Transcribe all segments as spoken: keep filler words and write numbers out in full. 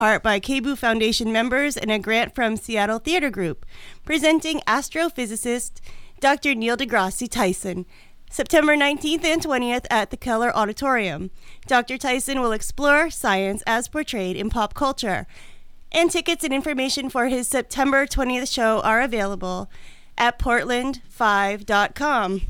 Art by K B O O Foundation members and a grant from Seattle Theater Group. Presenting astrophysicist Doctor Neil deGrasse Tyson. September nineteenth and twentieth at the Keller Auditorium. Doctor Tyson will explore science as portrayed in pop culture. And tickets and information for his September twentieth show are available at portland five dot com.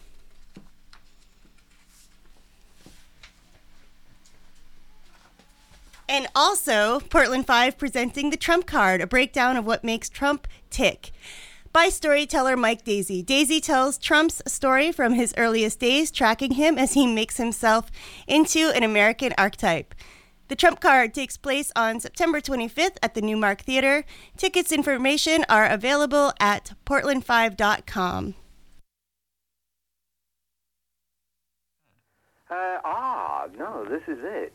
And also, Portland five presenting the Trump Card, a breakdown of what makes Trump tick. By storyteller Mike Daisey. Daisey tells Trump's story from his earliest days, tracking him as he makes himself into an American archetype. The Trump Card takes place on September twenty-fifth at the Newmark Theater. Tickets information are available at portland five dot com. Uh, ah, no, this is it.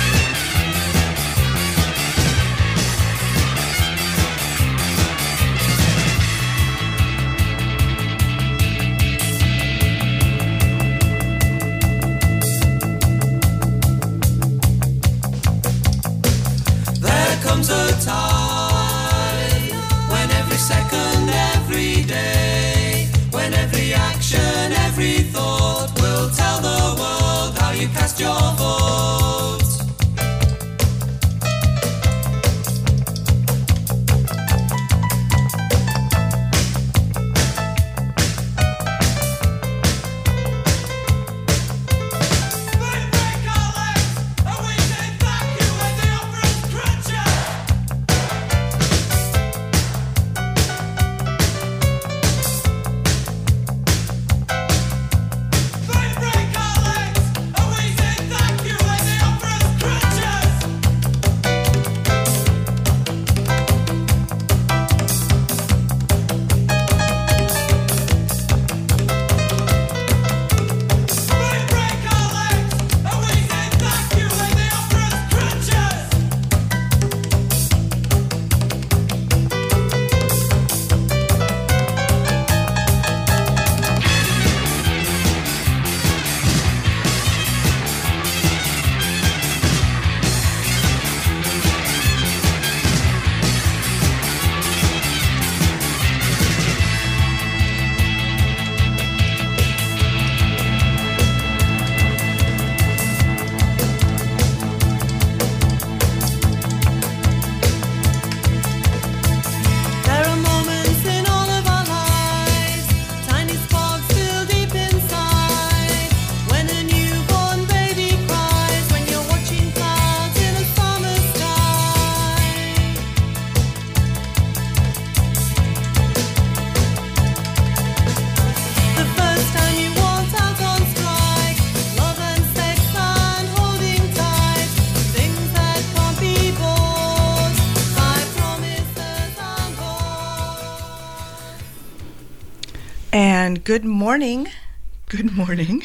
There comes a time when every second, every day, when every action, every thought will tell the world how you cast your vote. And good morning. Good morning.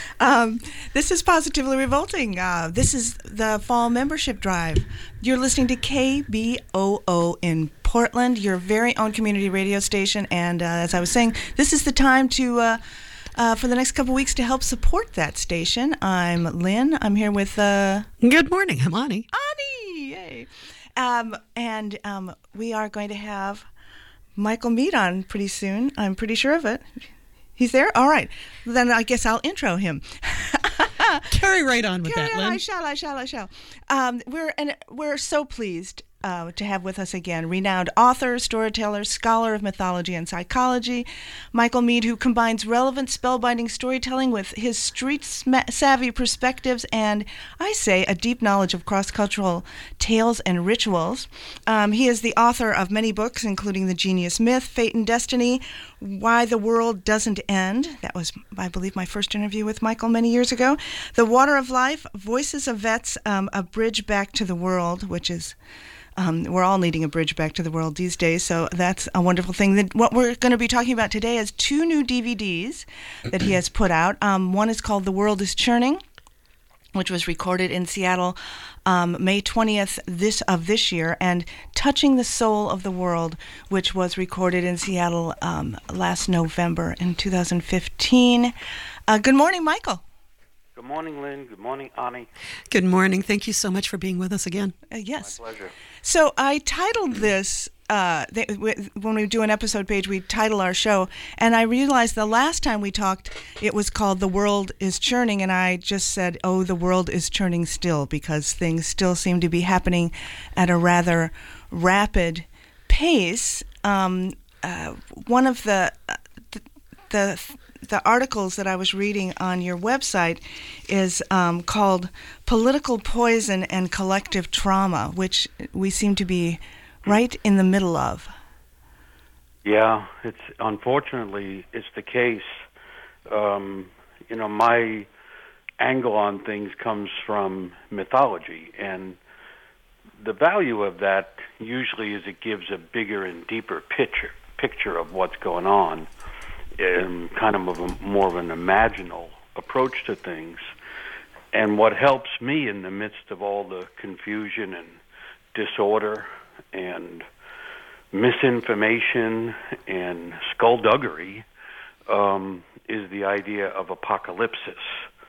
Um, this is Positively Revolting. Uh, this is the fall membership drive. You're listening to K B O O in Portland, your very own community radio station. And uh, as I was saying, this is the time to, uh, uh, for the next couple weeks, to help support that station. I'm Lynn. I'm here with... Uh, good morning. I'm Ani. Ani! Yay! Um, and um, we are going to have Michael Mead on pretty soon. I'm pretty sure of it. He's there? All right. Then I guess I'll intro him. Carry right on with Carry that, on, Lynn. I shall, I shall, I shall. Um, we're, and we're so pleased uh, to have with us again renowned author, storyteller, scholar of mythology and psychology, Michael Mead, who combines relevant spellbinding storytelling with his street-savvy perspectives and, I say, a deep knowledge of cross-cultural tales and rituals. Um, he is the author of many books, including The Genius Myth, Fate and Destiny, Why the World Doesn't End. That was, I believe, my first interview with Michael many years ago. The Water of Life, Voices of Vets, um, A Bridge Back to the World, which is, um, we're all needing a bridge back to the world these days, so that's a wonderful thing. Then what we're going to be talking about today is two new D V Ds that he has put out. Um, one is called The World is Churning, which was recorded in Seattle um, May twentieth this of this year, and Touching the Soul of the World, which was recorded in Seattle um, last November in two thousand fifteen. Uh, good morning, Michael. Good morning, Lynn. Good morning, Ani. Good morning. Thank you so much for being with us again. Uh, yes. My pleasure. So I titled this, uh, th- w- when we do an episode page, we title our show, and I realized the last time we talked, it was called The World is Churning, and I just said, oh, the world is churning still, because things still seem to be happening at a rather rapid pace. Um, uh, one of the, the, the the articles that I was reading on your website is um, called Political Poison and Collective Trauma, which we seem to be right in the middle of. Yeah, it's unfortunately it's the case. Um, you know, my angle on things comes from mythology, and the value of that usually is it gives a bigger and deeper picture picture of what's going on. Um, kind of a, more of an imaginal approach to things. And what helps me in the midst of all the confusion and disorder and misinformation and skullduggery um, is the idea of apocalypsis,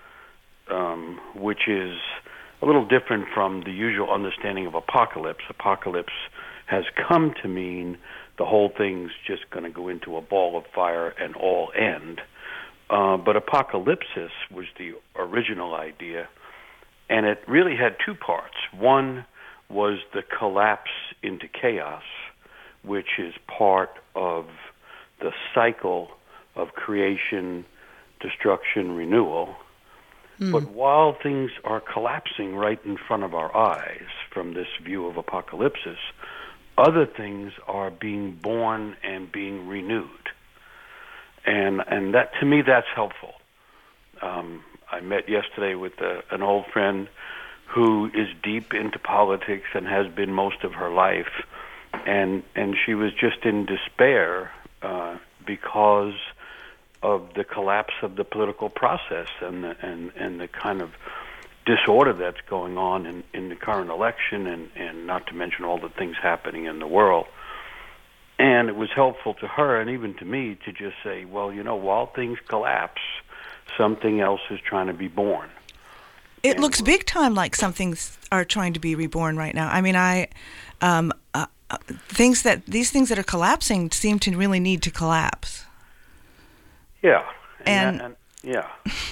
um, which is a little different from the usual understanding of apocalypse. Apocalypse has come to mean the whole thing's just going to go into a ball of fire and all end. Uh, but apocalypsis was the original idea, and it really had two parts. One was the collapse into chaos, which is part of the cycle of creation, destruction, renewal. Mm. But while things are collapsing right in front of our eyes from this view of apocalypsis, other things are being born and being renewed. And and that, to me, that's helpful. Um, I met yesterday with a, an old friend who is deep into politics and has been most of her life. And and she was just in despair uh, because of the collapse of the political process and the, and, and the kind of disorder that's going on in, in the current election, and, and not to mention all the things happening in the world. And it was helpful to her and even to me to just say, well, you know, while things collapse, something else is trying to be born. It and looks big time like something are trying to be reborn right now. I mean, I um, uh, uh, things that these things that are collapsing seem to really need to collapse. Yeah, and, and, that, and yeah.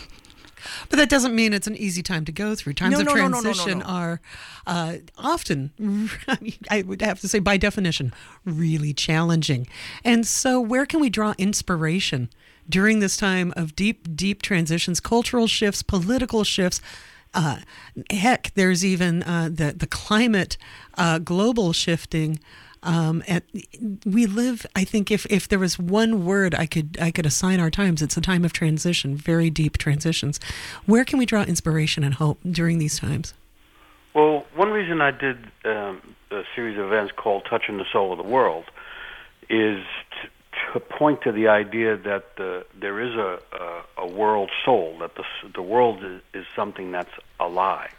But that doesn't mean it's an easy time to go through. Times no, of no, no, transition no, no, no, no. are uh, often, I would have to say by definition, really challenging. And so where can we draw inspiration during this time of deep, deep transitions, cultural shifts, political shifts? Uh, heck, there's even uh, the, the climate, uh, global shifting. Um, and we live, I think if, if there was one word I could I could assign our times, it's a time of transition, very deep transitions. Where can we draw inspiration and hope during these times? Well, one reason I did um, a series of events called Touching the Soul of the World is to, to point to the idea that the, there is a, a, a world soul, that the, the world is, is something that's alive.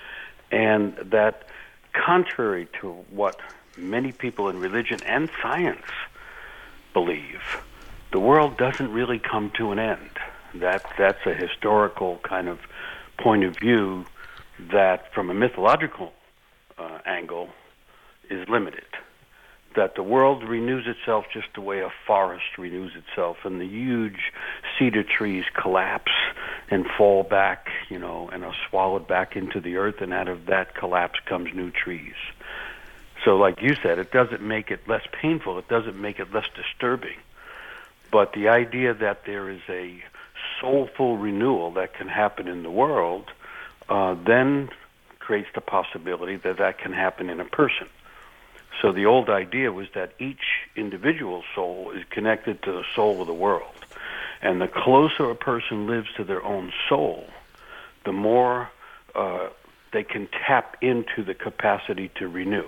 And that contrary to what many people in religion and science believe, the world doesn't really come to an end. That that's a historical kind of point of view that, from a mythological uh, angle, is limited. That the world renews itself just the way a forest renews itself, and the huge cedar trees collapse and fall back, you know, and are swallowed back into the earth, and out of that collapse comes new trees. So like you said, it doesn't make it less painful, it doesn't make it less disturbing. But the idea that there is a soulful renewal that can happen in the world uh, then creates the possibility that that can happen in a person. So the old idea was that each individual soul is connected to the soul of the world. And the closer a person lives to their own soul, the more uh, they can tap into the capacity to renew.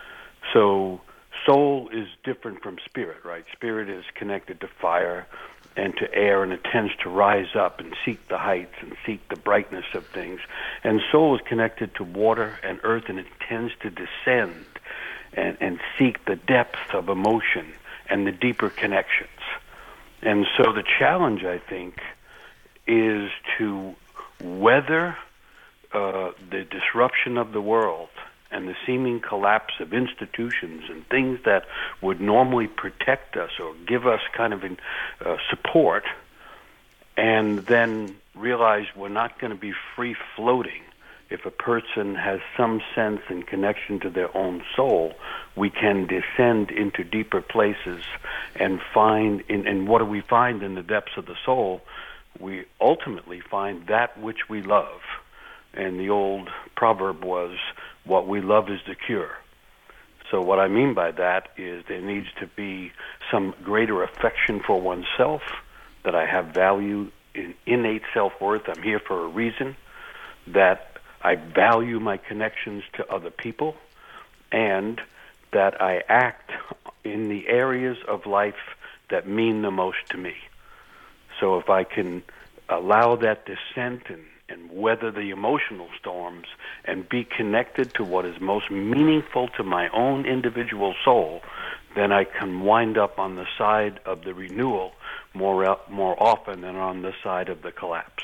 So soul is different from spirit, right? Spirit is connected to fire and to air, and it tends to rise up and seek the heights and seek the brightness of things. And soul is connected to water and earth, and it tends to descend and, and seek the depth of emotion and the deeper connections. And so the challenge, I think, is to whether uh, the disruption of the world and the seeming collapse of institutions and things that would normally protect us or give us kind of in, uh, support, and then realize we're not going to be free-floating. If a person has some sense and connection to their own soul, we can descend into deeper places and find, in, and what do we find in the depths of the soul? We ultimately find that which we love. And the old proverb was, what we love is the cure. So what I mean by that is there needs to be some greater affection for oneself, that I have value in innate self-worth, I'm here for a reason, that I value my connections to other people, and that I act in the areas of life that mean the most to me. So if I can allow that descent and, and weather the emotional storms and be connected to what is most meaningful to my own individual soul, then I can wind up on the side of the renewal more more often than on the side of the collapse.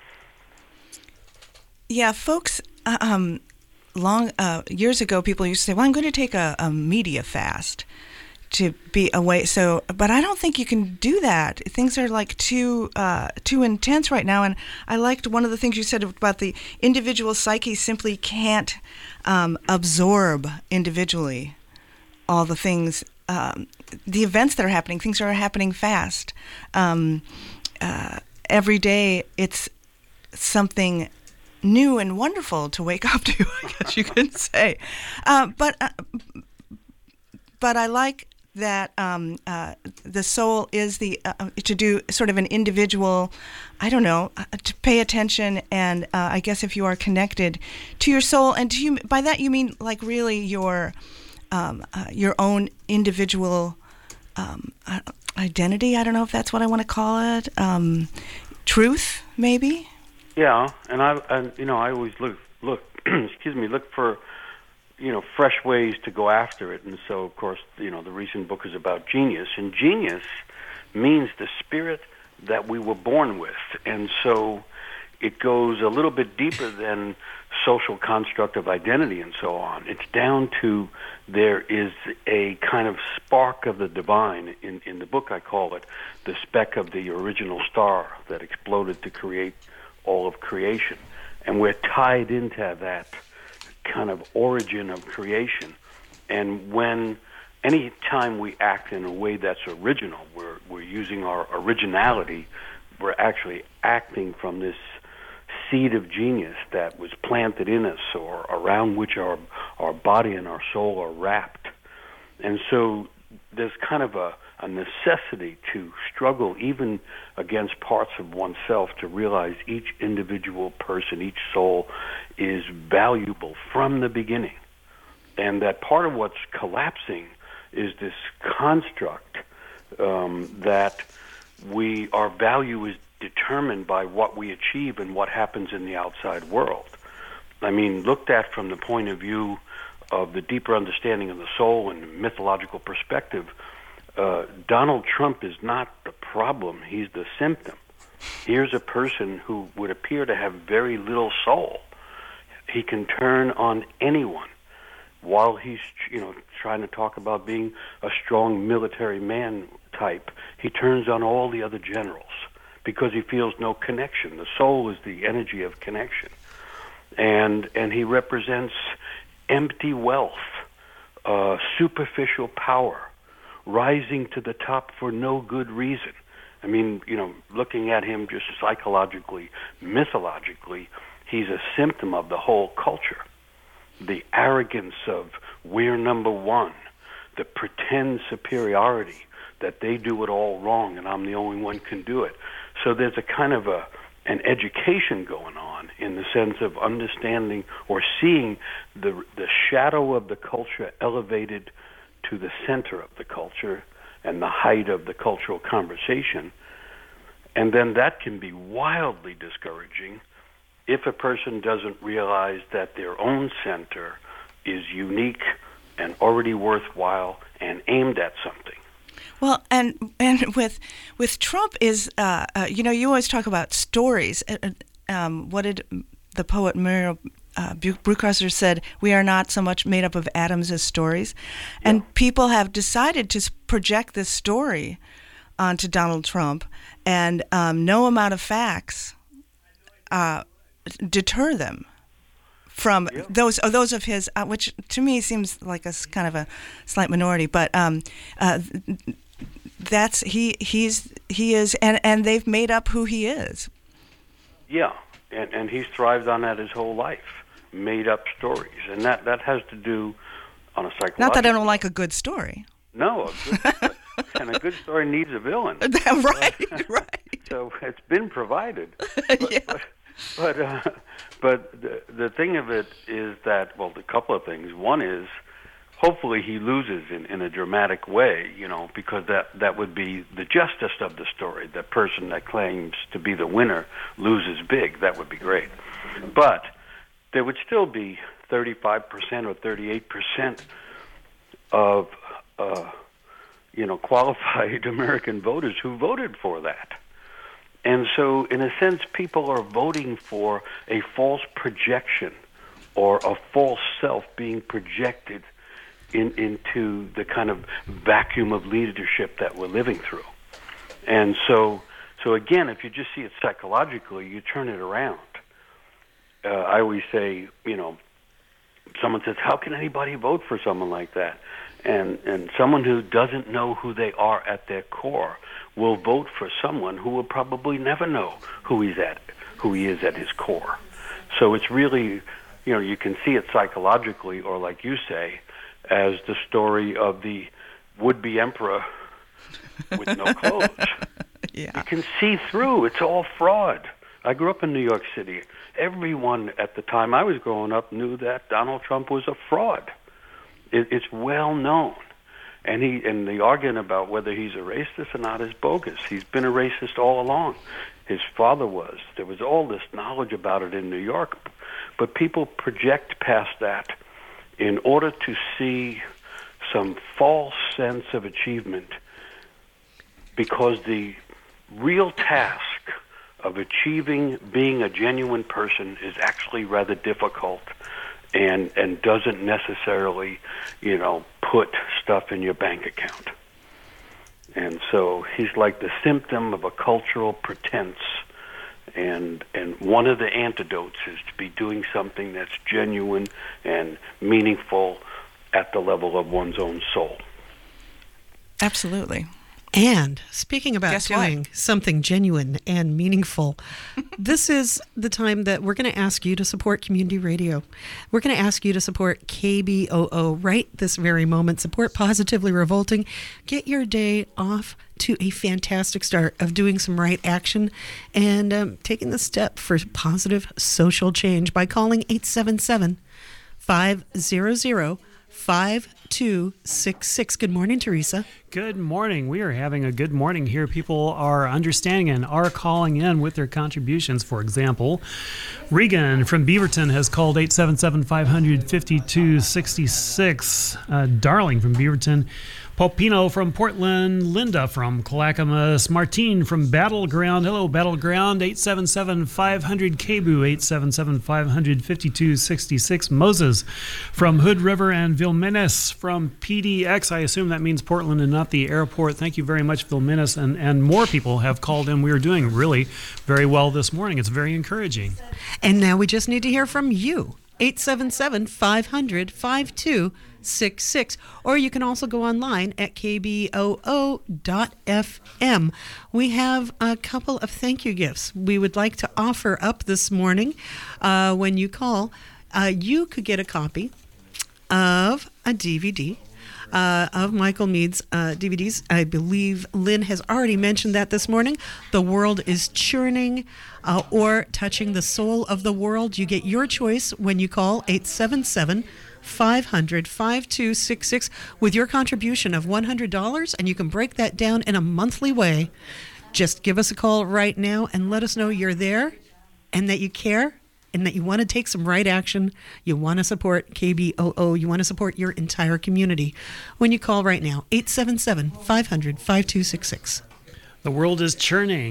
Yeah, folks, um, long uh, years ago, people used to say, well, I'm going to take a, a media fast to be away. So, but I don't think you can do that. Things are like too uh, too intense right now. And I liked one of the things you said about the individual psyche simply can't um, absorb individually all the things, um, the events that are happening. Things are happening fast. Um, uh, every day, it's something new and wonderful to wake up to, I guess you could say. Uh, but uh, but I like that um, uh, the soul is the uh, to do sort of an individual, I don't know, uh, to pay attention, and uh, I guess if you are connected to your soul, and to you, by that you mean like really your um, uh, your own individual um, uh, identity. I don't know if that's what I want to call it. Um, truth, maybe. Yeah, and I, and you know, I always look, look, excuse me, look for, you know, fresh ways to go after it. And so, of course, you know, the recent book is about genius, and genius means the spirit that we were born with, and so it goes a little bit deeper than social construct of identity and so on. It's down to there is a kind of spark of the divine. In in the book, I call it the speck of the original star that exploded to create all of creation, and we're tied into that kind of origin of creation. And when any time we act in a way that's original, we're we're using our originality, we're actually acting from this seed of genius that was planted in us, or around which our our body and our soul are wrapped. And so there's kind of a a necessity to struggle even against parts of oneself to realize each individual person, each soul is valuable from the beginning. And that part of what's collapsing is this construct um, that we our value is determined by what we achieve and what happens in the outside world. I mean, looked at from the point of view of the deeper understanding of the soul and mythological perspective, Uh, Donald Trump is not the problem, he's the symptom. Here's a person who would appear to have very little soul. He can turn on anyone while he's, you know, trying to talk about being a strong military man type. He turns on all the other generals because he feels no connection. The soul is the energy of connection. And and he represents empty wealth, uh, superficial power, rising to the top for no good reason. I mean, you know, looking at him just psychologically, mythologically, he's a symptom of the whole culture. The arrogance of we're number one, the pretend superiority that they do it all wrong and I'm the only one can do it. So there's a kind of a an education going on in the sense of understanding or seeing the the shadow of the culture elevated to the center of the culture and the height of the cultural conversation. And then that can be wildly discouraging if a person doesn't realize that their own center is unique and already worthwhile and aimed at something. Well, and and with with Trump is, uh, uh, you know, you always talk about stories, uh, um, what did the poet Muriel uh, Brewcasser said? We are not so much made up of atoms as stories, and Yeah. people have decided to s- project this story onto Donald Trump, and um, no amount of facts uh, deter them from Yeah. those or those of his, uh, which to me seems like a s- kind of a slight minority, but um, uh, that's he he's he is, and and they've made up who he is. Yeah, and and he's thrived on that his whole life, made up stories, and that that has to do on a psychological. Not that I don't like a good story. No, a good, and a good story needs a villain. right, right. So it's been provided. But, Yeah. but, but, uh, but the, the thing of it is that, well, a couple of things. One is, hopefully he loses in, in a dramatic way, you know, because that, that would be the justice of the story. The person that claims to be the winner loses big. That would be great. But there would still be thirty-five percent or thirty-eight percent of, uh, you know, qualified American voters who voted for that. And so, in a sense, people are voting for a false projection or a false self being projected in, into the kind of vacuum of leadership that we're living through. And so, so again, if you just see it psychologically, you turn it around. Uh, I always say, you know, someone says, how can anybody vote for someone like that? And and someone who doesn't know who they are at their core will vote for someone who will probably never know who he's at, who he is at his core. So it's really, you know, you can see it psychologically, or like you say, as the story of the would-be emperor with no clothes. Yeah. You can see through. It's all fraud. I grew up in New York City. Everyone at the time I was growing up knew that Donald Trump was a fraud. It, it's well known. And he and the argument about whether he's a racist or not is bogus. He's been a racist all along. His father was. There was all this knowledge about it in New York. But people project past that in order to see some false sense of achievement, because the real task of achieving being a genuine person is actually rather difficult and and doesn't necessarily, you know, put stuff in your bank account. And so he's like the symptom of a cultural pretense, and and one of the antidotes is to be doing something that's genuine and meaningful at the level of one's own soul. Absolutely. And speaking about Guess what? doing something genuine and meaningful, this is the time that we're going to ask you to support community radio. We're going to ask you to support K B O O right this very moment. Support Positively Revolting. Get your day off to a fantastic start of doing some right action and um, taking the step for positive social change by calling eight seven seven, five hundred, five two six six. Good morning, Teresa. Good morning. We are having a good morning here. People are understanding and are calling in with their contributions. For example, Regan from Beaverton has called eight seven seven, five hundred, fifty-two sixty-six. Uh, Darling from Beaverton. Paul Pino from Portland. Linda from Clackamas. Martine from Battleground. Hello, Battleground. eight seven seven, five hundred, K B U. eight seven seven, five hundred, fifty-two sixty-six. Moses from Hood River and Vilmenis from P D X. I assume that means Portland and not the airport. Thank you very much, Vilmenis. And, and more people have called in. We are doing really very well this morning. It's very encouraging. And now we just need to hear from you. eight seven seven, five hundred, five two six six. Or you can also go online at k b o o dot f m. We have a couple of thank you gifts we would like to offer up this morning. Uh, when you call, uh, you could get a copy of a D V D Uh, of Michael Mead's uh, D V Ds. I believe Lynn has already mentioned that this morning. The World is Churning, uh, or Touching the Soul of the World. You get your choice when you call eight seven seven, five hundred, five two six six with your contribution of one hundred dollars, and you can break that down in a monthly way. Just give us a call right now and let us know you're there and that you care, and that you want to take some right action. You want to support K B O O. You want to support your entire community. When you call right now, eight seven seven, five hundred, five two six six. The world is churning.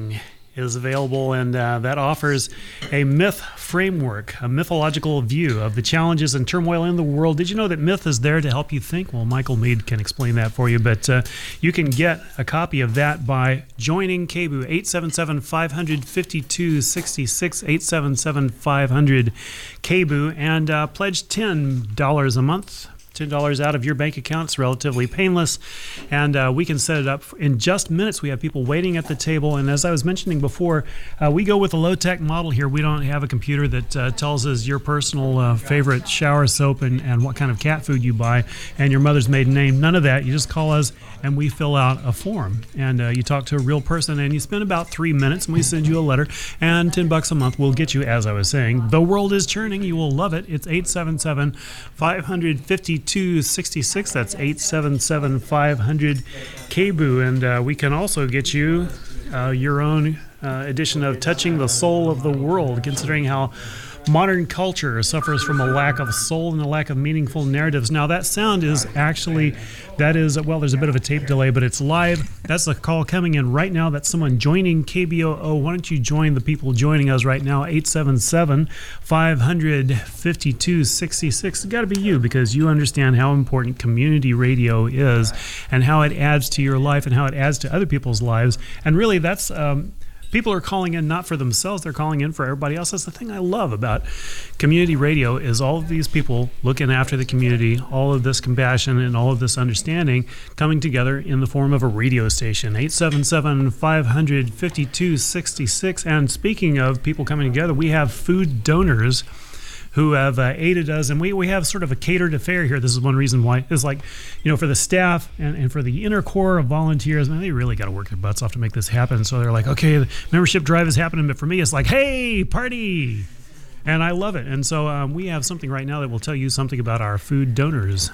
is available, and uh, that offers a myth framework, a mythological view of the challenges and turmoil in the world. Did you know that myth is there to help you think? Well, Michael Mead can explain that for you, but uh, you can get a copy of that by joining K B O O, eight seven seven, five hundred, fifty-two sixty-six, eight seven seven, five hundred, K B O O, and uh, pledge ten dollars a month. ten dollars out of your bank account. It's relatively painless, and uh, we can set it up in just minutes. We have people waiting at the table, and as I was mentioning before, uh, we go with a low-tech model here. We don't have a computer that uh, tells us your personal uh, favorite shower soap and, and what kind of cat food you buy and your mother's maiden name. None of that. You just call us, and we fill out a form, and uh, you talk to a real person, and you spend about three minutes, and we send you a letter, and ten bucks a month will get you, as I was saying. The world is churning. You will love it. It's eight seven seven, five hundred, fifty-two sixty-six. That's eight seven seven, five hundred, K B O O, and uh, we can also get you uh, your own uh, edition of Touching the Soul of the World, considering how modern culture suffers from a lack of soul and a lack of meaningful narratives. Now, that sound is actually, that is, well, there's a bit of a tape delay, but it's live. That's a call coming in right now. That's someone joining K B O O. Why don't you join the people joining us right now? eight seven seven, five hundred, fifty-two sixty-six. It's got to be you, because you understand how important community radio is and how it adds to your life and how it adds to other people's lives. And really, that's... Um, People are calling in not for themselves, they're calling in for everybody else. That's the thing I love about community radio, is all of these people looking after the community, all of this compassion and all of this understanding coming together in the form of a radio station. eight seven seven, five hundred, fifty-two sixty-six. And speaking of people coming together, we have food donors who have uh, aided us, and we, we have sort of a catered affair here. This is one reason why. It's like, you know, for the staff and, and for the inner core of volunteers, man, they really got to work their butts off to make this happen. So they're like, okay, the membership drive is happening, but for me, it's like, hey, party! And I love it. And so um, we have something right now that will tell you something about our food donors.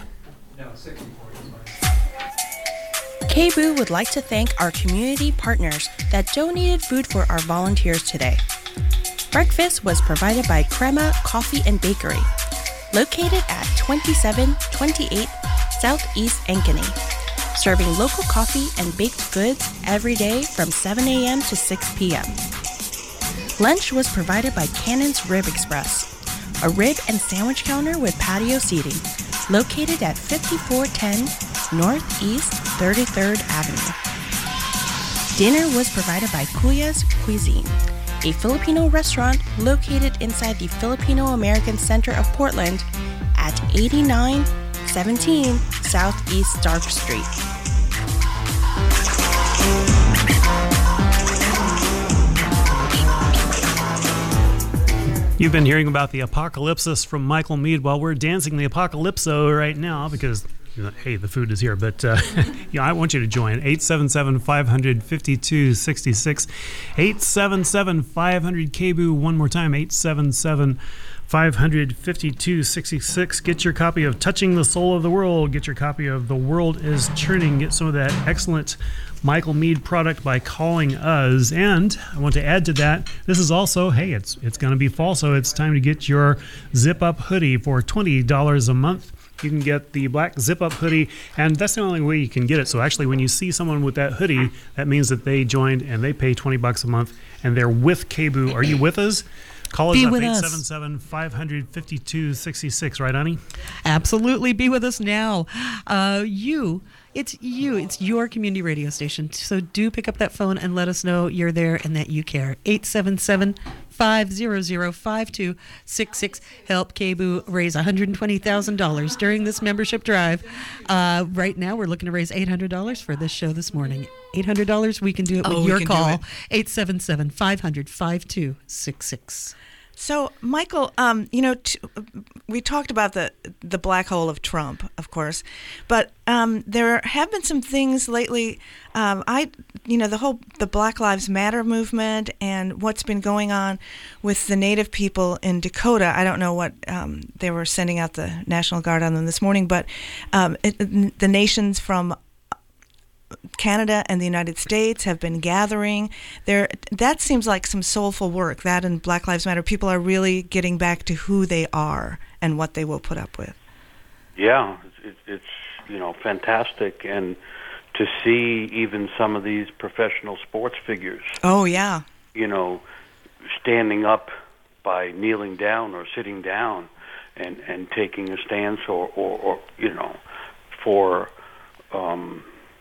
K B O O would like to thank our community partners that donated food for our volunteers today. Breakfast was provided by Crema Coffee and Bakery, located at twenty-seven twenty-eight Southeast Ankeny, serving local coffee and baked goods every day from seven a.m. to six p.m. Lunch was provided by Cannon's Rib Express, a rib and sandwich counter with patio seating, located at fifty-four ten Northeast thirty-third Avenue. Dinner was provided by Kuya's Cuisine, a Filipino restaurant located inside the Filipino American Center of Portland at eighty-nine seventeen Southeast Stark Street. You've been hearing about the apocalypsis from Michael Mead. While we're dancing the apocalypso right now, because, you know, hey, the food is here, but uh, yeah, I want you to join. eight seven seven, five hundred, fifty-two sixty-six. eight seven seven, five hundred, K B O O. One more time, eight seven seven, five hundred, fifty-two sixty-six. Get your copy of Touching the Soul of the World. Get your copy of The World is Churning. Get some of that excellent Michael Mead product by calling us. And I want to add to that, this is also, hey, it's it's going to be fall, so it's time to get your zip-up hoodie for twenty dollars a month. You can get the black zip-up hoodie, and that's the only way you can get it. So actually, when you see someone with that hoodie, that means that they joined and they pay twenty bucks a month, and they're with K B O O. Are you with us? Call us Be up, with eight us. seven seven, five hundred, fifty-two sixty-six, right, honey? Absolutely. Be with us now. Uh, you, it's you, it's your community radio station. So do pick up that phone and let us know you're there and that you care. eight seven seven, five hundred, five two six six. Help K B O O raise one hundred twenty thousand dollars during this membership drive. Uh, right now, we're looking to raise eight hundred dollars for this show this morning. eight hundred dollars, we can do it Oh, with we your can do call. it. eight seven seven, five hundred, five two six six. So, Michael, um, you know, t- we talked about the the black hole of Trump, of course, but um, there have been some things lately. Um, I, you know, the whole the Black Lives Matter movement and what's been going on with the Native people in Dakota. I don't know what um, they were sending out the National Guard on them this morning, but um, it, the nations from Canada and the United States have been gathering there. That seems like some soulful work. That and Black Lives Matter, people are really getting back to who they are and what they will put up with. Yeah, it's, it's you know fantastic, and to see even some of these professional sports figures, Oh yeah, you know, standing up by kneeling down or sitting down and, and taking a stance or, or, or you know, for um,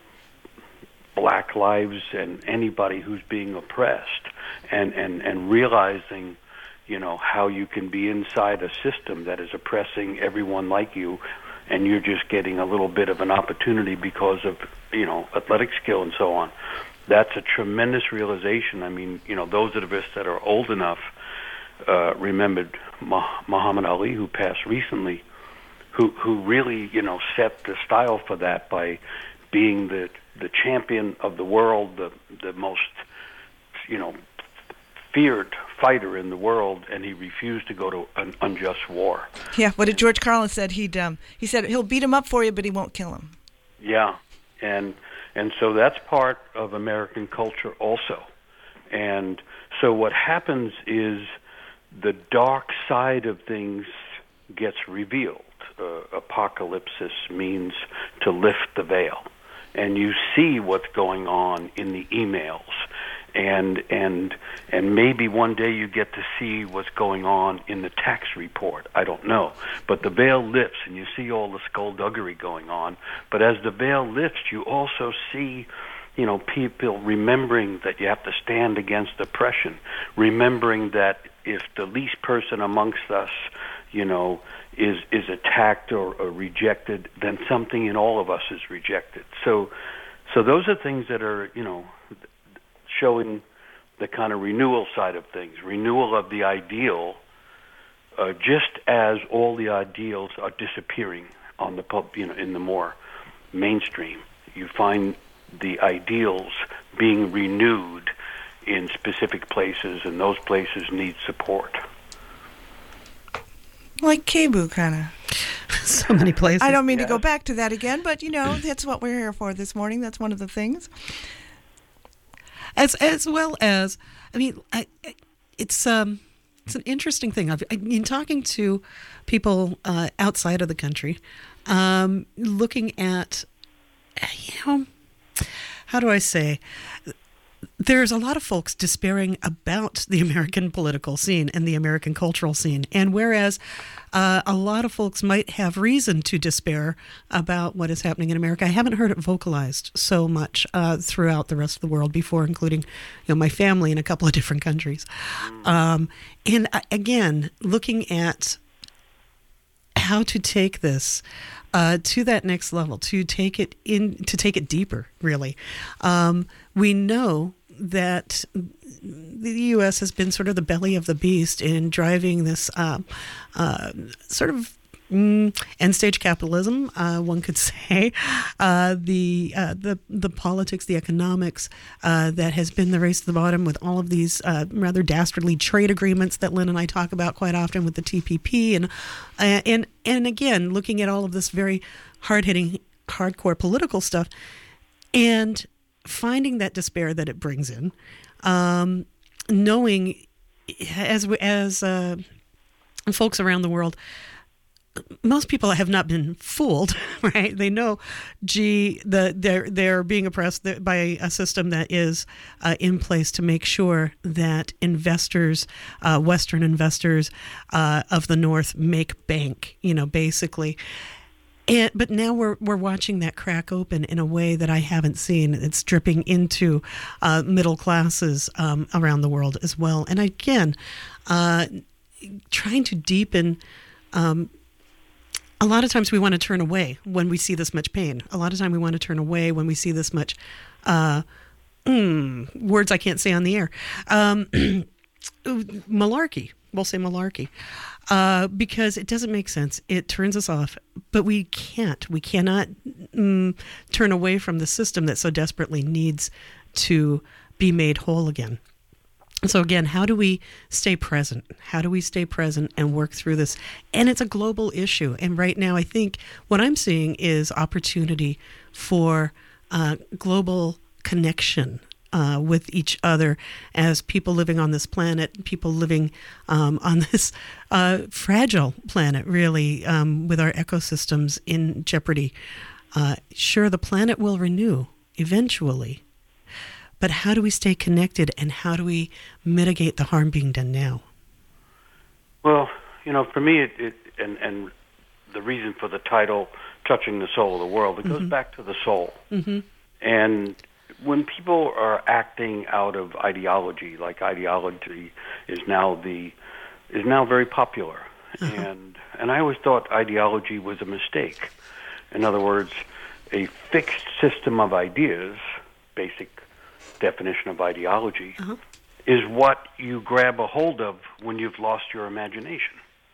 black lives and anybody who's being oppressed, and, and, and realizing, you know, how you can be inside a system that is oppressing everyone like you, and you're just getting a little bit of an opportunity because of, you know, athletic skill and so on. That's a tremendous realization. I mean, you know, those of us that are old enough uh, remembered Mah- Muhammad Ali, who passed recently, who who really, you know, set the style for that by being the the champion of the world, the the most, you know, feared fighter in the world, and he refused to go to an unjust war. Yeah, what did George Carlin said? He'd um, he said he'll beat him up for you, but he won't kill him. Yeah, and and so that's part of American culture also. And so what happens is the dark side of things gets revealed. Uh, apocalypsis means to lift the veil, and you see what's going on in the emails, and and and maybe one day you get to see what's going on in the tax report. I don't know, but the veil lifts, and you see all the skullduggery going on. But as the veil lifts, you also see, you know, people remembering that you have to stand against oppression, remembering that if the least person amongst us, you know, is is attacked or, or rejected, then something in all of us is rejected. So, so those are things that are, you know, showing the kind of renewal side of things, renewal of the ideal, uh, just as all the ideals are disappearing on the pub, you know, in the more mainstream. You find the ideals being renewed in specific places, and those places need support. Like K B U, kind of. So many places. I don't mean Yeah. to go back to that again, but, you know, that's what we're here for this morning. That's one of the things. As as well as, I mean, I, it's um, it's an interesting thing. I've in talking to people uh, outside of the country, um, looking at, you know, how do I say? There's a lot of folks despairing about the American political scene and the American cultural scene. And whereas uh, a lot of folks might have reason to despair about what is happening in America, I haven't heard it vocalized so much uh, throughout the rest of the world before, including, you know, my family in a couple of different countries. Um, and uh, again, looking at how to take this uh, to that next level, to take it in, to take it deeper, really. Um, we know that the U S has been sort of the belly of the beast in driving this uh, uh, sort of mm, end-stage capitalism, uh, one could say, uh, the uh, the the politics, the economics uh, that has been the race to the bottom with all of these uh, rather dastardly trade agreements that Lynn and I talk about quite often with the T P P, and uh, and and again looking at all of this very hard-hitting, hardcore political stuff, and finding that despair that it brings in, um, knowing as as uh, folks around the world, most people have not been fooled, right? They know, gee, the they're they're being oppressed by a system that is uh, in place to make sure that investors, uh, Western investors uh, of the North, make bank. You know, basically. And, but now we're we're watching that crack open in a way that I haven't seen. It's dripping into uh, middle classes um, around the world as well. And again, uh, trying to deepen. Um, a lot of times we want to turn away when we see this much pain. A lot of time we want to turn away when we see this much uh, mm, words I can't say on the air. Um, malarkey. We'll say malarkey. Uh, because it doesn't make sense. It turns us off, but we can't. We cannot mm, turn away from the system that so desperately needs to be made whole again. So again, how do we stay present? How do we stay present and work through this? And it's a global issue. And right now, I think what I'm seeing is opportunity for uh, global connection Uh, with each other as people living on this planet, people living um, on this uh, fragile planet, really, um, with our ecosystems in jeopardy. Uh, sure, the planet will renew eventually, but how do we stay connected, and how do we mitigate the harm being done now? Well, you know, for me, it, it and and the reason for the title, Touching the Soul of the World, it mm-hmm. goes back to the soul. Mm-hmm. And when people are acting out of ideology, like ideology is now the is now very popular, uh-huh. and and I always thought ideology was a mistake. In other words, a fixed system of ideas, basic definition of ideology, uh-huh. is what you grab a hold of when you've lost your imagination.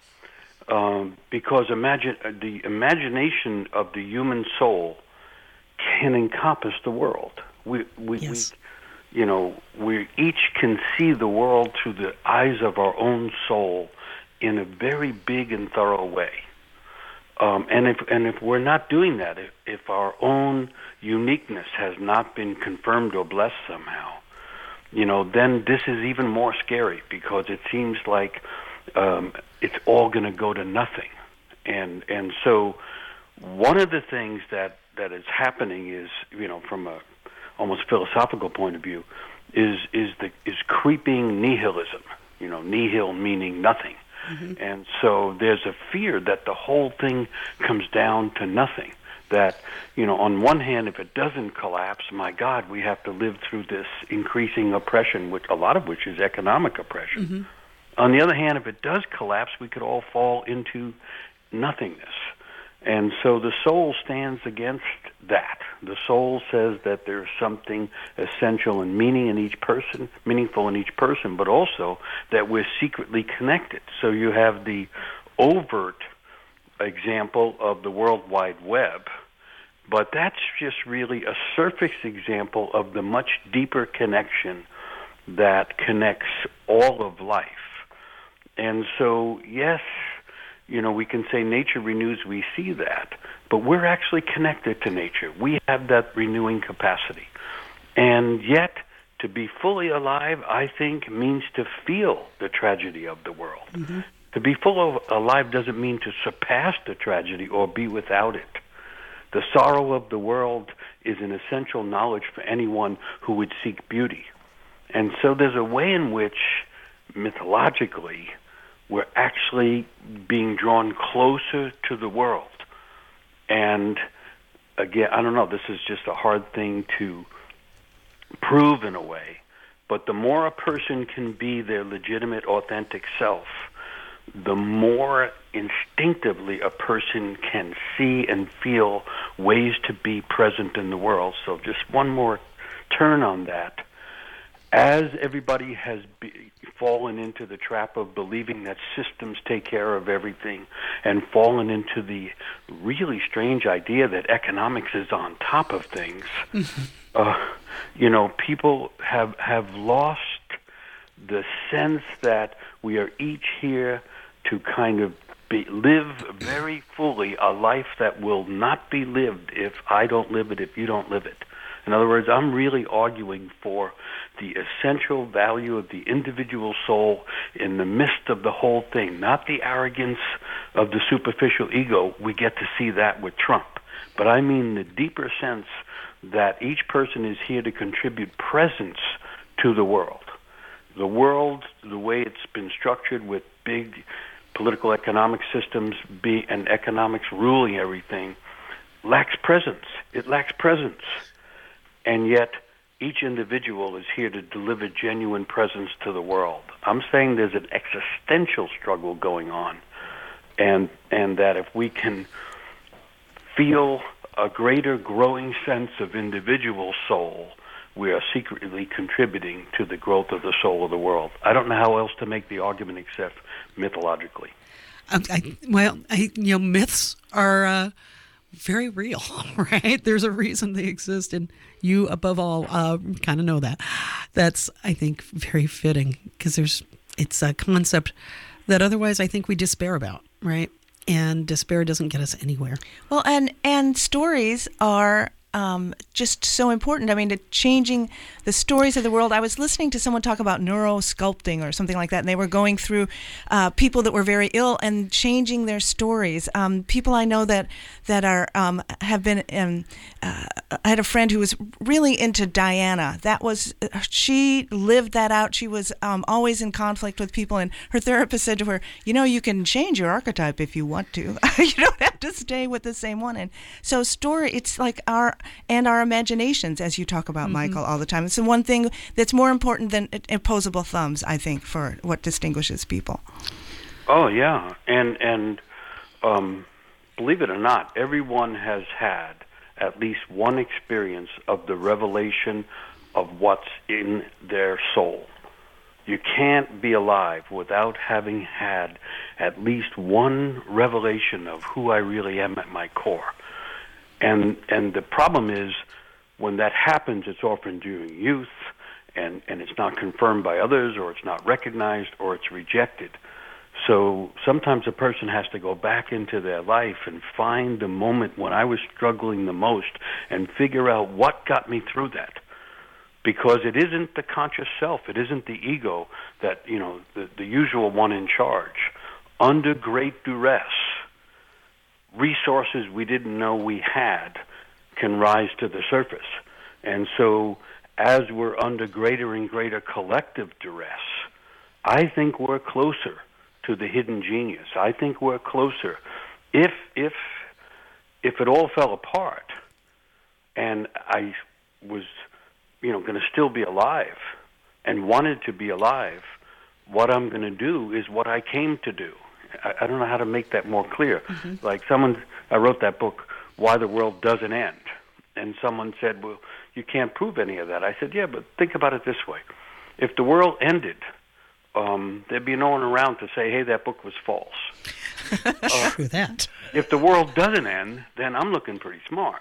Um, because imagine uh, the imagination of the human soul can encompass the world. We, we, yes. we, you know, we each can see the world through the eyes of our own soul in a very big and thorough way. Um, and if and if we're not doing that, if, if our own uniqueness has not been confirmed or blessed somehow, you know, then this is even more scary, because it seems like um, it's all going to go to nothing. And and so one of the things that, that is happening is, you know, from a almost philosophical point of view, is is the is creeping nihilism. You know, nihil meaning nothing. Mm-hmm. And so there's a fear that the whole thing comes down to nothing. That, you know, on one hand, if it doesn't collapse, my God, we have to live through this increasing oppression, which a lot of which is economic oppression. Mm-hmm. On the other hand, if it does collapse, we could all fall into nothingness. And so the soul stands against that. The soul says that there's something essential and meaning in each person, meaningful in each person, but also that we're secretly connected. So you have the overt example of the World Wide Web, but that's just really a surface example of the much deeper connection that connects all of life. And so, yes, you know, we can say nature renews, we see that, but we're actually connected to nature. We have that renewing capacity. And yet, to be fully alive, I think, means to feel the tragedy of the world. Mm-hmm. To be full of alive doesn't mean to surpass the tragedy or be without it. The sorrow of the world is an essential knowledge for anyone who would seek beauty. And so there's a way in which, mythologically, we're actually being drawn closer to the world. And again, I don't know, this is just a hard thing to prove in a way, but the more a person can be their legitimate, authentic self, the more instinctively a person can see and feel ways to be present in the world. So just one more turn on that. As everybody has be, fallen into the trap of believing that systems take care of everything, and fallen into the really strange idea that economics is on top of things, mm-hmm. uh, you know, people have have lost the sense that we are each here to kind of be, live very fully a life that will not be lived if I don't live it, if you don't live it. In other words, I'm really arguing for the essential value of the individual soul in the midst of the whole thing, not the arrogance of the superficial ego. We get to see that with Trump. But I mean the deeper sense that each person is here to contribute presence to the world. The world, the way it's been structured with big political economic systems be, and economics ruling everything, lacks presence. It lacks presence. And yet, each individual is here to deliver genuine presence to the world. I'm saying there's an existential struggle going on, and and that if we can feel a greater growing sense of individual soul, we are secretly contributing to the growth of the soul of the world. I don't know how else to make the argument except mythologically. Um, I, well, I, you know, myths are uh, very real, right? There's a reason they exist, and you, above all, uh, kind of know that. That's, I think, very fitting, because there's it's a concept that otherwise I think we despair about, right? And despair doesn't get us anywhere. Well, and and stories are um, just so important. I mean, to changing the stories of the world. I was listening to someone talk about neurosculpting or something like that, and they were going through uh, people that were very ill and changing their stories. Um, people I know that that are um, have been in, uh, I had a friend who was really into Diana. That was, she lived that out. She was um, always in conflict with people, and her therapist said to her, you know, you can change your archetype if you want to. You don't have to stay with the same one. And so story, it's like our, and our imaginations, as you talk about, mm-hmm. Michael, all the time. It's the one thing that's more important than opposable thumbs, I think, for what distinguishes people. Oh, yeah. And, and um, believe it or not, everyone has had at least one experience of the revelation of what's in their soul. You can't be alive without having had at least one revelation of who I really am at my core. And and the problem is, when that happens, it's often during youth, and, and it's not confirmed by others, or it's not recognized, or it's rejected. So sometimes a person has to go back into their life and find the moment when I was struggling the most and figure out what got me through that. Because it isn't the conscious self, it isn't the ego that, you know, the, the usual one in charge. Under great duress, resources we didn't know we had can rise to the surface. And so as we're under greater and greater collective duress, I think we're closer to the hidden genius. I think we're closer. If if if it all fell apart and I was, you know, going to still be alive and wanted to be alive, what I'm going to do is what I came to do. I, I don't know how to make that more clear. Mm-hmm. Like someone, I wrote that book, Why the World Doesn't End, and someone said, well, you can't prove any of that. I said, yeah, but think about it this way. If the world ended, Um, there'd be no one around to say, hey, that book was false. uh, True that. If the world doesn't end, then I'm looking pretty smart.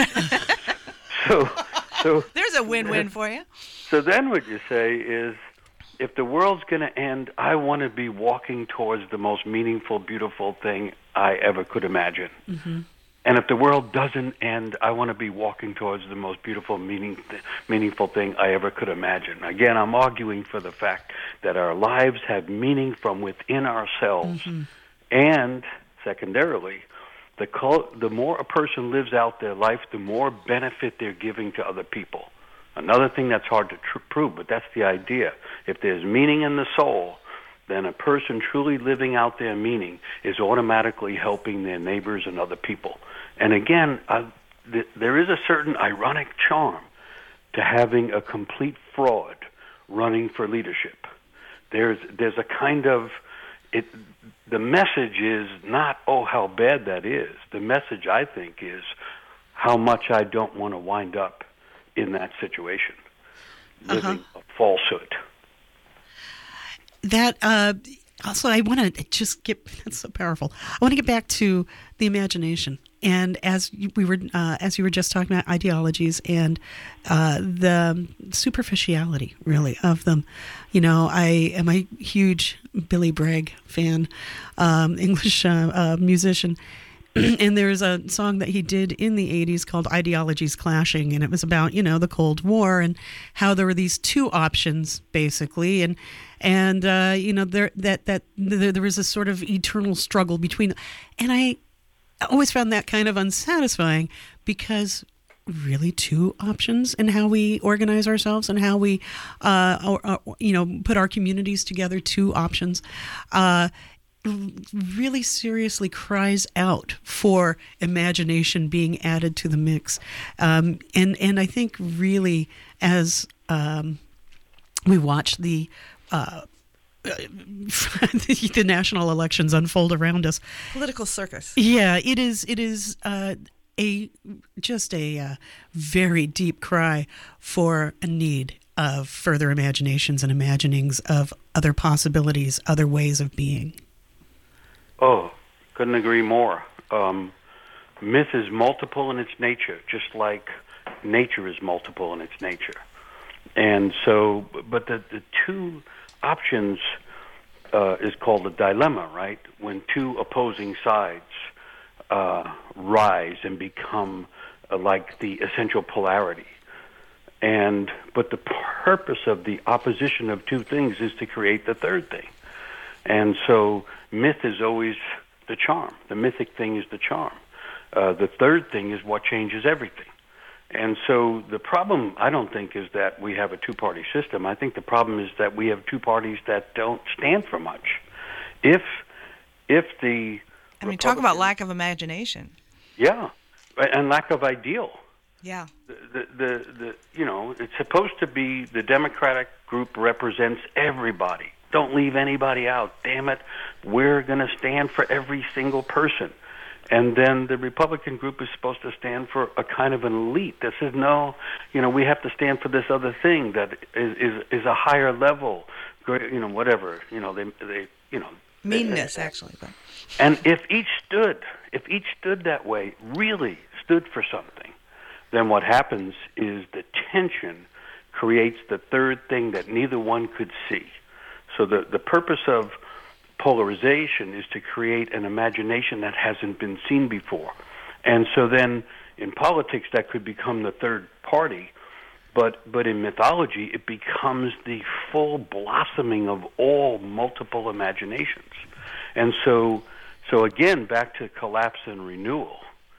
so, so there's a win-win for you. So then what you say is, if the world's going to end, I want to be walking towards the most meaningful, beautiful thing I ever could imagine. Mm-hmm. And if the world doesn't end, I want to be walking towards the most beautiful, meaning, meaningful thing I ever could imagine. Again, I'm arguing for the fact that our lives have meaning from within ourselves. Mm-hmm. And, secondarily, the, col- the more a person lives out their life, the more benefit they're giving to other people. Another thing that's hard to tr- prove, but that's the idea. If there's meaning in the soul, then a person truly living out their meaning is automatically helping their neighbors and other people. And again, uh, th- there is a certain ironic charm to having a complete fraud running for leadership. There's there's a kind of, it. The message is not, oh, how bad that is. The message, I think, is how much I don't want to wind up in that situation, living uh-huh. a falsehood. That uh, also, I want to just get, that's so powerful. I want to get back to the imagination. And as we were, uh, as you were just talking about ideologies and uh, the superficiality, really, of them. You know, I am a huge Billy Bragg fan, um, English uh, uh, musician. And there's a song that he did in the eighties called Ideologies Clashing, and it was about, you know, the Cold War and how there were these two options, basically, and and uh, you know, there that that there, there was a sort of eternal struggle between, and I always found that kind of unsatisfying, because really two options in how we organize ourselves and how we, uh, or, or, you know, put our communities together, two options, uh, really seriously cries out for imagination being added to the mix. Um, and, and I think really as um, we watch the uh, the, the national elections unfold around us, political circus. Yeah, it is. It is uh, a just a uh, very deep cry for a need of further imaginations and imaginings of other possibilities, other ways of being. Oh, couldn't agree more. Um, myth is multiple in its nature, just like nature is multiple in its nature. And so, but the, the two options uh, is called a dilemma, right? When two opposing sides uh, rise and become uh, like the essential polarity. And but the purpose of the opposition of two things is to create the third thing. And so myth is always the charm. The mythic thing is the charm. Uh, the third thing is what changes everything. And so the problem, I don't think, is that we have a two-party system. I think the problem is that we have two parties that don't stand for much. If if the I mean, talk about lack of imagination. Yeah, and lack of ideal. Yeah. The, the, the, the you know, it's supposed to be the Democratic group represents everybody. Don't leave anybody out. Damn it, we're going to stand for every single person. And then the Republican group is supposed to stand for a kind of an elite that says, no, you know, we have to stand for this other thing that is is, is a higher level, you know, whatever, you know, they, they you know. Meanness, they, actually. But. And if each stood, if each stood that way, really stood for something, then what happens is the tension creates the third thing that neither one could see. So the, the purpose of polarization is to create an imagination that hasn't been seen before. And so then in politics that could become the third party, but but in mythology it becomes the full blossoming of all multiple imaginations. And so so again, back to collapse and renewal,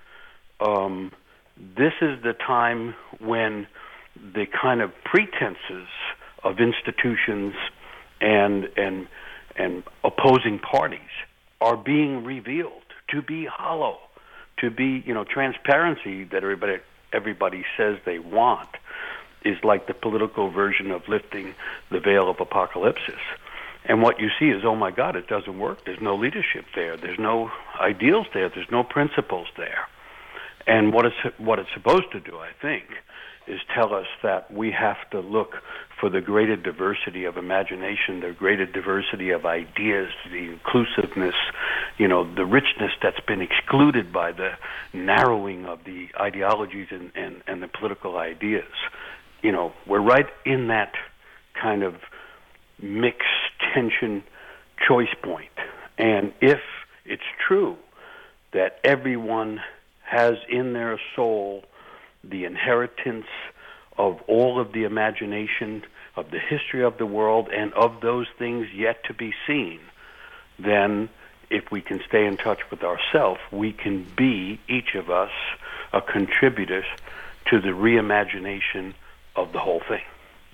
um, this is the time when the kind of pretenses of institutions and and and opposing parties are being revealed to be hollow, to be, you know, transparency that everybody everybody says they want is like the political version of lifting the veil of apocalypse. And what you see is, oh my God, it doesn't work. There's no leadership there. There's no ideals there. There's no principles there. And what it's, what it's supposed to do, I think, is tell us that we have to look for the greater diversity of imagination, the greater diversity of ideas, the inclusiveness, you know, the richness that's been excluded by the narrowing of the ideologies and, and, and the political ideas. You know, we're right in that kind of mixed tension choice point. And if it's true that everyone has in their soul the inheritance of all of the imagination of the history of the world and of those things yet to be seen, then if we can stay in touch with ourselves, we can be, each of us, a contributor to the reimagination of the whole thing.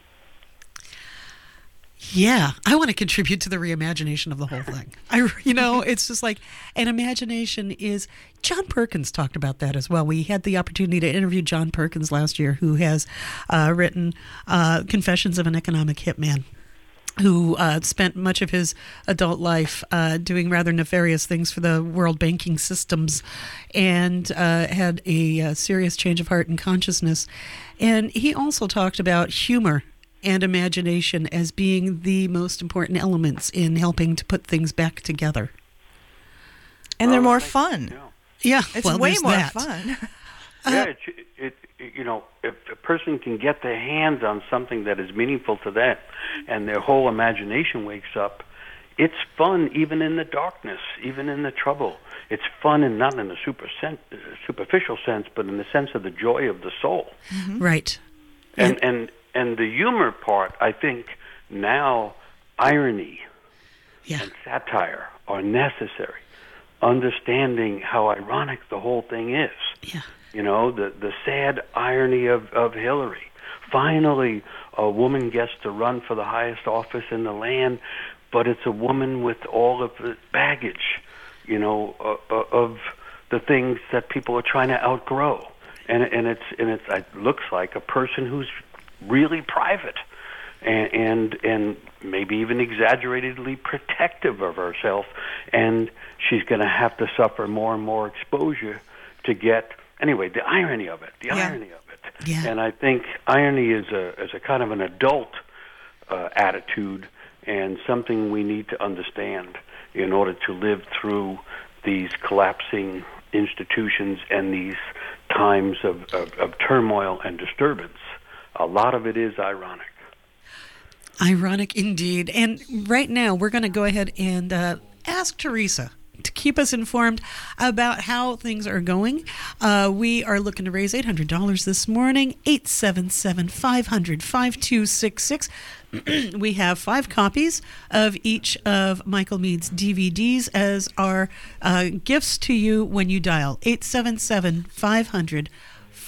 Yeah, I want to contribute to the reimagination of the whole thing. I, you know, it's just like, and imagination is, John Perkins talked about that as well. We had the opportunity to interview John Perkins last year, who has uh, written uh, Confessions of an Economic Hitman, who uh, spent much of his adult life uh, doing rather nefarious things for the world banking systems and uh, had a, a serious change of heart and consciousness. And he also talked about humor and imagination as being the most important elements in helping to put things back together. And they're more fun. Yeah, yeah it's well, way more that. fun. yeah, it, it, it, you know, if a person can get their hands on something that is meaningful to them and their whole imagination wakes up, it's fun even in the darkness, even in the trouble. It's fun, and not in a super sen- superficial sense, but in the sense of the joy of the soul. Mm-hmm. Right. And, and, and And the humor part, I think now irony yeah. and satire are necessary. Understanding how ironic the whole thing is. Yeah. You know, the, the sad irony of, of Hillary. Finally, a woman gets to run for the highest office in the land, but it's a woman with all of the baggage, you know, uh, uh, of the things that people are trying to outgrow. And, and, it's, and it's, it looks like a person who's really private and, and and maybe even exaggeratedly protective of herself, and she's going to have to suffer more and more exposure to get anyway the irony of it the yeah. irony of it yeah. And I think irony is a is a kind of an adult uh, attitude and something we need to understand in order to live through these collapsing institutions and these times of, of, of turmoil and disturbance. A lot of it is ironic. Ironic indeed. And right now, we're going to go ahead and uh, ask Teresa to keep us informed about how things are going. Uh, we are looking to raise eight hundred dollars this morning, eight seven seven, five hundred, five two six six. We have five copies of each of Michael Mead's D V Ds as our uh, gifts to you when you dial eight seven seven, five hundred,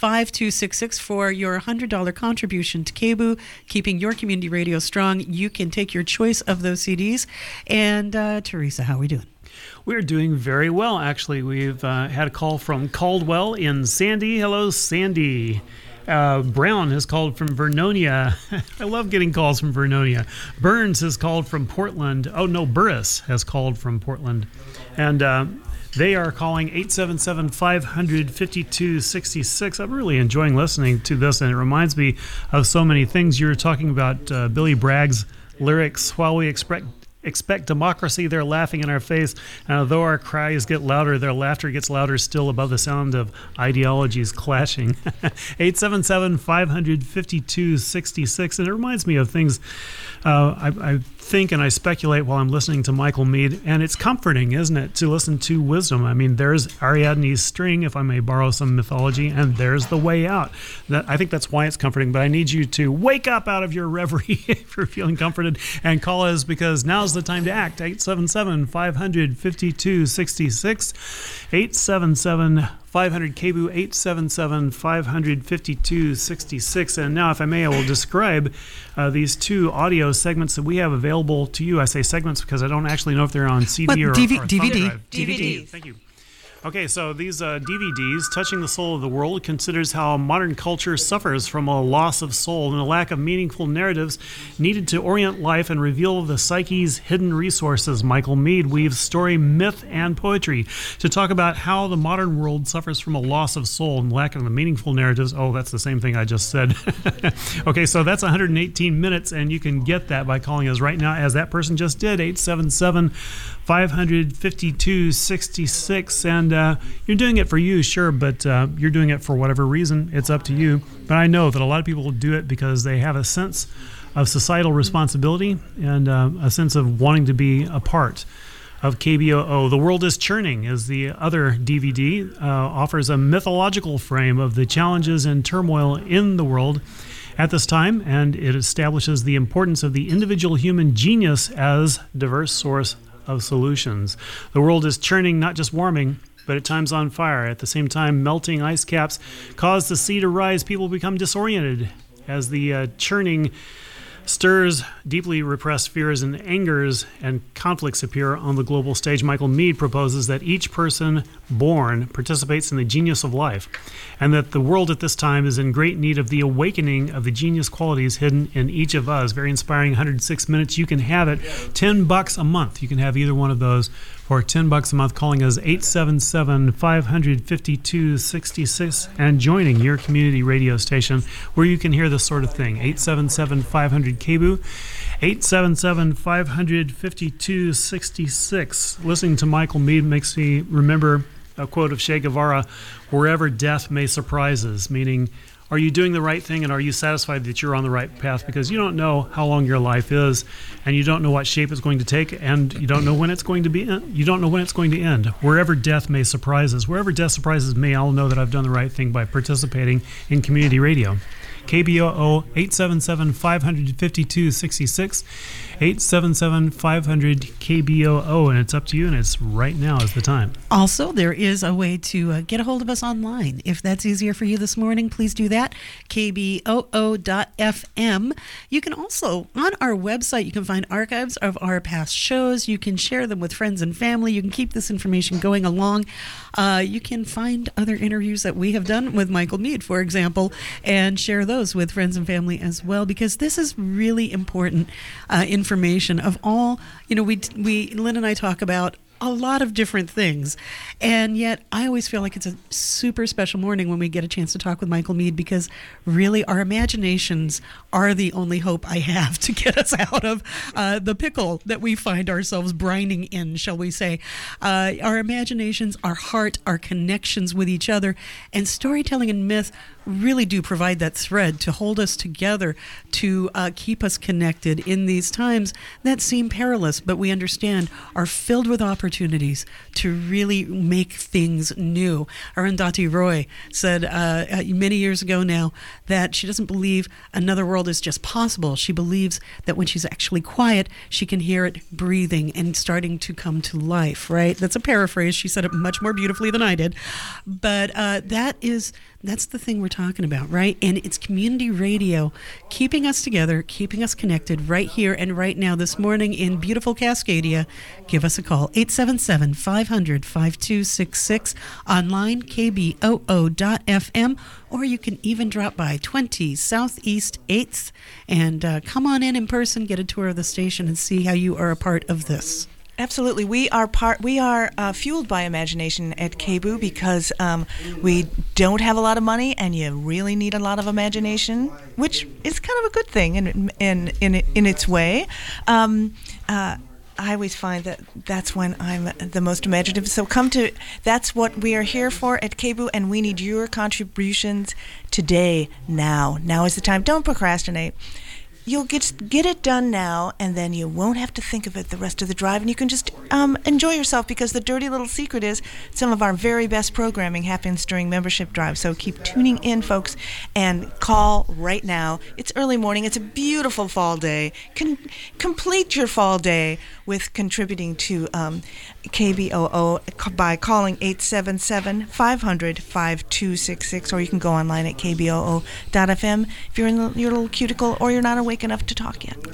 five two six six for your one hundred dollars contribution to K B U, keeping your community radio strong. You can take your choice of those C Ds. And uh, Teresa, how are we doing? We're doing very well, actually. We've uh, had a call from Caldwell in Sandy. Hello, Sandy. Uh, Brown has called from Vernonia. I love getting calls from Vernonia. Burns has called from Portland. Oh, no, Burris has called from Portland. And uh, they are calling eight seven seven, five hundred, fifty-two sixty-six. I'm really enjoying listening to this, and it reminds me of so many things. You're talking about uh, Billy Bragg's lyrics. While we expect expect democracy, they're laughing in our face. And although our cries get louder, their laughter gets louder still above the sound of ideologies clashing. eight seven seven, five hundred, fifty-two sixty-six. And it reminds me of things uh, I, I think and I speculate while I'm listening to Michael Meade. And it's comforting, isn't it, to listen to wisdom? I mean, there's Ariadne's string, if I may borrow some mythology, and there's the way out. That I think that's why it's comforting. But I need you to wake up out of your reverie if you're feeling comforted and call us, because now's the time to act. eight seven seven, five hundred, fifty-two sixty-six. eight seven seven, five hundred K B U, eight seven seven, five hundred, fifty-two sixty-six. And now, if I may, I will describe uh, these two audio segments that we have available to you. I say segments because I don't actually know if they're on C D But or, D V- or D V D. thumb drive. D V D. Thank you. Okay, so these uh, D V Ds, Touching the Soul of the World, considers how modern culture suffers from a loss of soul and a lack of meaningful narratives needed to orient life and reveal the psyche's hidden resources. Michael Meade weaves story, myth, and poetry to talk about how the modern world suffers from a loss of soul and lack of the meaningful narratives. Oh, that's the same thing I just said. Okay, so that's one hundred eighteen minutes, and you can get that by calling us right now, as that person just did, eight seven seven, five hundred, fifty-two sixty-six. And uh, you're doing it for you, sure, but uh, you're doing it for whatever reason. It's up to you. But I know that a lot of people do it because they have a sense of societal responsibility and uh, a sense of wanting to be a part of K B O O. The World is Churning is the other D V D. Uh, offers a mythological frame of the challenges and turmoil in the world at this time, and it establishes the importance of the individual human genius as diverse source of solutions. The world is churning, not just warming, but at times on fire. At the same time, melting ice caps cause the sea to rise. People become disoriented as the uh, churning stirs deeply repressed fears and angers, and conflicts appear on the global stage. Michael Meade proposes that each person born participates in the genius of life, and that the world at this time is in great need of the awakening of the genius qualities hidden in each of us. Very inspiring, one hundred six minutes. You can have it ten bucks a month. You can have either one of those for ten bucks a month, calling us eight seven seven, five hundred, fifty-two sixty-six and joining your community radio station where you can hear this sort of thing. eight seven seven, five hundred K B U, eight seven seven, five hundred, fifty-two sixty-six. Listening to Michael Meade makes me remember a quote of Che Guevara, "Wherever death may surprise us," meaning, are you doing the right thing, and are you satisfied that you're on the right path? Because you don't know how long your life is, and you don't know what shape it's going to take, and you don't know when it's going to be. You don't know when it's going to end. Wherever death may surprise us, wherever death surprises me, I'll know that I've done the right thing by participating in community radio. K B O O, eight seven seven, five hundred, fifty-two sixty-six, eight seven seven, five hundred K B O O, and it's up to you, and it's right now is the time. Also, there is a way to uh, get a hold of us online. If that's easier for you this morning, please do that, K B O O dot F M. You can also, on our website, you can find archives of our past shows. You can share them with friends and family. You can keep this information going along. Uh, you can find other interviews that we have done with Michael Meade, for example, and share those with friends and family as well, because this is really important uh, information of all, you know, we, we, Lynn and I talk about a lot of different things, and yet I always feel like it's a super special morning when we get a chance to talk with Michael Meade, because really our imaginations are the only hope I have to get us out of uh, the pickle that we find ourselves brining in, shall we say. Uh, our imaginations, our heart, our connections with each other, and storytelling and myth really do provide that thread to hold us together, to uh, keep us connected in these times that seem perilous, but we understand are filled with opportunity opportunities to really make things new. Arundhati Roy said uh, many years ago now that she doesn't believe another world is just possible. She believes that when she's actually quiet, she can hear it breathing and starting to come to life, right? That's a paraphrase. She said it much more beautifully than I did. But uh, that is... That's the thing we're talking about, right? And it's community radio keeping us together, keeping us connected right here and right now this morning in beautiful Cascadia. Give us a call, eight seven seven, five hundred, five two six six, online, k b o o dot f m, or you can even drop by twenty Southeast eighth and uh, come on in in person, get a tour of the station, and see how you are a part of this. Absolutely, we are part. We are uh, fueled by imagination at K B O O because um, we don't have a lot of money, and you really need a lot of imagination, which is kind of a good thing in in in in its way. Um, uh, I always find that that's when I'm the most imaginative. So come to. That's what we are here for at K B O O, and we need your contributions today. Now, now is the time. Don't procrastinate. You'll get get it done now, and then you won't have to think of it the rest of the drive, and you can just um, enjoy yourself, because the dirty little secret is some of our very best programming happens during membership drive. So keep tuning in, folks, and call right now. It's early morning. It's a beautiful fall day. Can complete your fall day with contributing to um, K B O O by calling eight seven seven, five hundred, five two six six, or you can go online at k b o o dot f m if you're in the, your little cuticle or you're not awake enough to talk yet.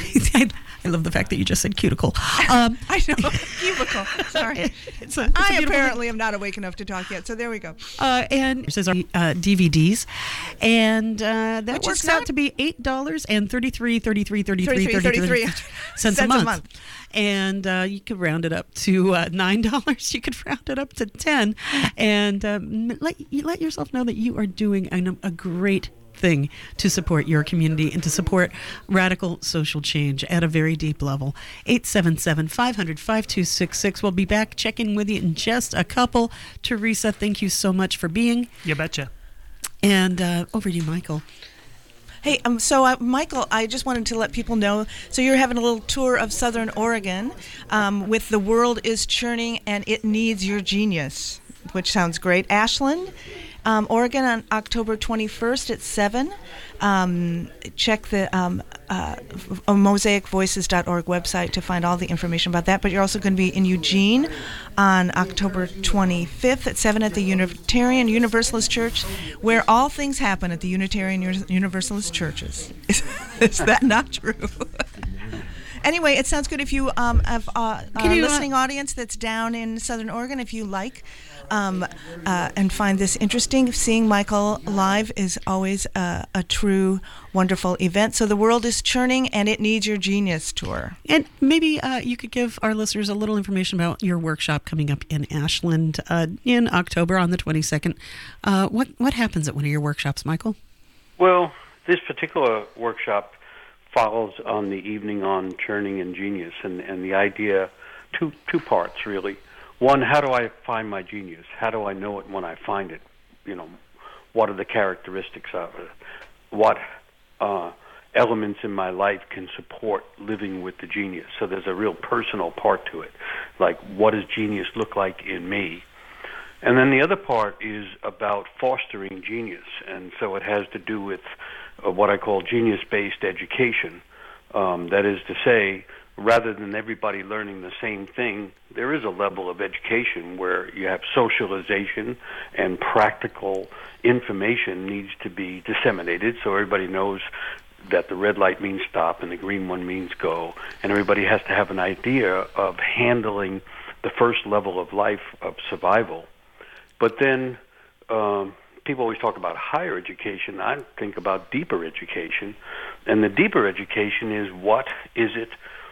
I love the fact that you just said cuticle. Um, I know, cubicle. Sorry. It's a, it's I a apparently am not awake enough to talk yet, so there we go. Uh, and this is our uh, D V Ds, and uh, that Which works is not- out to be eight dollars and thirty-three, thirty-three, thirty-three, thirty-three cents a cents a month. month. And uh, you could round it up to uh, nine dollars. You could round it up to ten, and um, let you let yourself know that you are doing a, a great thing to support your community and to support radical social change at a very deep level. eight seven seven, five hundred, five two six six. We'll be back checking with you in just a couple. Teresa, thank you so much for being. You betcha. And uh, over to you, Michael. Hey, um, so uh, Michael, I just wanted to let people know, so you're having a little tour of Southern Oregon um, with The World is Churning and It Needs Your Genius, which sounds great. Ashland, um, Oregon on October twenty-first at seven. Um, check the um, uh, mosaic voices dot org website to find all the information about that. But you're also going to be in Eugene on October twenty-fifth at seven at the Unitarian Universalist Church, where all things happen at the Unitarian Universalist churches. Is, is that not true? Anyway, it sounds good if you um, have uh, Can a you, uh, listening audience that's down in Southern Oregon, if you like, um, uh, and find this interesting. Seeing Michael live is always uh, a true, wonderful event. So The World is Churning and It Needs Your Genius tour. And maybe uh, you could give our listeners a little information about your workshop coming up in Ashland uh, in October on the twenty-second. Uh, what, what happens at one of your workshops, Michael? Well, this particular workshop follows on the evening on churning and genius, and, and the idea, two two parts really. One, how do I find my genius? How do I know it when I find it? You know, what are the characteristics of it? What uh, elements in my life can support living with the genius? So there's a real personal part to it, like what does genius look like in me? And then the other part is about fostering genius, and so it has to do with uh, what I call genius-based education. Um, that is to say, rather than everybody learning the same thing, there is a level of education where you have socialization and practical information needs to be disseminated so everybody knows that the red light means stop and the green one means go, and everybody has to have an idea of handling the first level of life of survival. But then um, people always talk about higher education. I think about deeper education. And the deeper education is what is it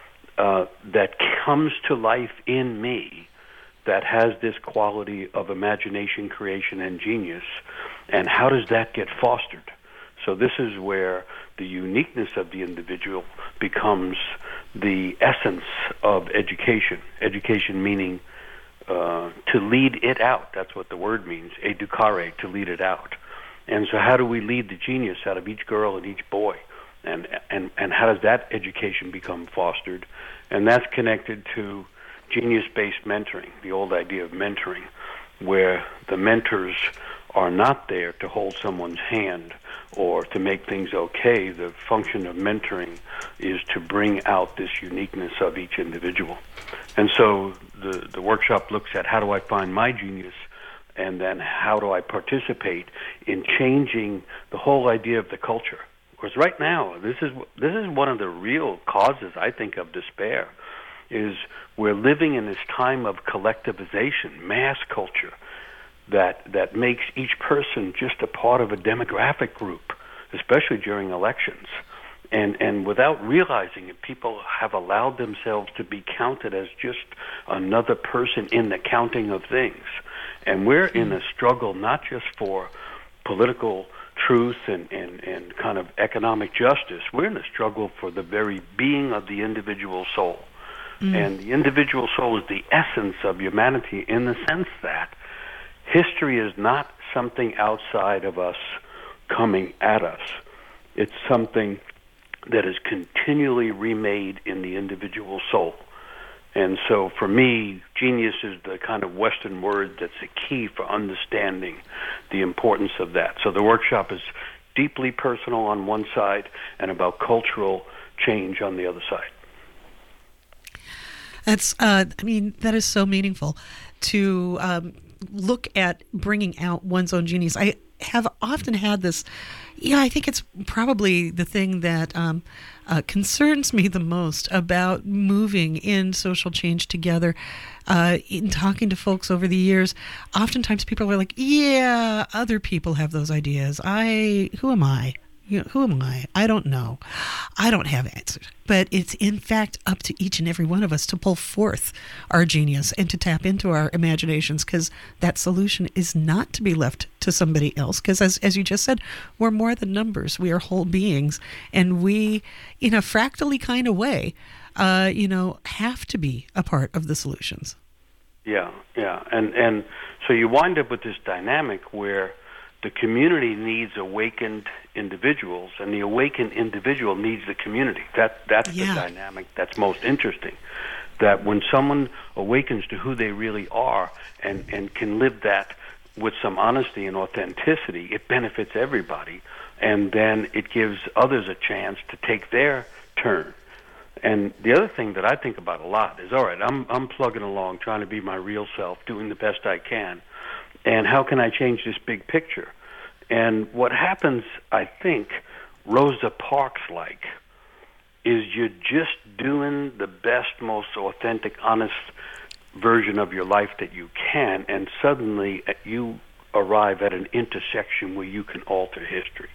uh, that comes to life in me that has this quality of imagination, creation, and genius, and how does that get fostered? So this is where the uniqueness of the individual becomes the essence of education. Education meaning Uh, to lead it out. That's what the word means, educare, to lead it out. And so how do we lead the genius out of each girl and each boy? And, and, and how does that education become fostered? And that's connected to genius-based mentoring, the old idea of mentoring, where the mentors are not there to hold someone's hand or to make things okay. The function of mentoring is to bring out this uniqueness of each individual. And so the, the workshop looks at how do I find my genius, and then how do I participate in changing the whole idea of the culture. Because right now, this is this is one of the real causes, I think, of despair, is we're living in this time of collectivization, mass culture, that that makes each person just a part of a demographic group, especially during elections. And and without realizing it, people have allowed themselves to be counted as just another person in the counting of things. And we're in a struggle not just for political truth and, and, and kind of economic justice. We're in a struggle for the very being of the individual soul. Mm. And the individual soul is the essence of humanity in the sense that history is not something outside of us coming at us. It's something that is continually remade in the individual soul. And so for me, genius is the kind of Western word that's a key for understanding the importance of that. So the workshop is deeply personal on one side and about cultural change on the other side. That's, uh, I mean, that is so meaningful to um, look at bringing out one's own genius. I have often had this, yeah, I think it's probably the thing that um, uh, concerns me the most about moving in social change together. Uh, in talking to folks over the years, oftentimes people are like, yeah, other people have those ideas. I, who am I? You know, who am I? I don't know. I don't have answers. But it's in fact up to each and every one of us to pull forth our genius and to tap into our imaginations, because that solution is not to be left to somebody else. Because as, as you just said, we're more than numbers. We are whole beings. And we, in a fractally kind of way, uh, you know, have to be a part of the solutions. Yeah, yeah. And, and so you wind up with this dynamic where the community needs awakened individuals, and the awakened individual needs the community. That that's yeah. the dynamic that's most interesting. That when someone awakens to who they really are and, and can live that with some honesty and authenticity, it benefits everybody, and then it gives others a chance to take their turn. And the other thing that I think about a lot is, all right, I'm I'm plugging along, trying to be my real self, doing the best I can. And how can I change this big picture? And what happens, I think, Rosa Parks like, is you're just doing the best, most authentic, honest version of your life that you can, and suddenly you arrive at an intersection where you can alter history.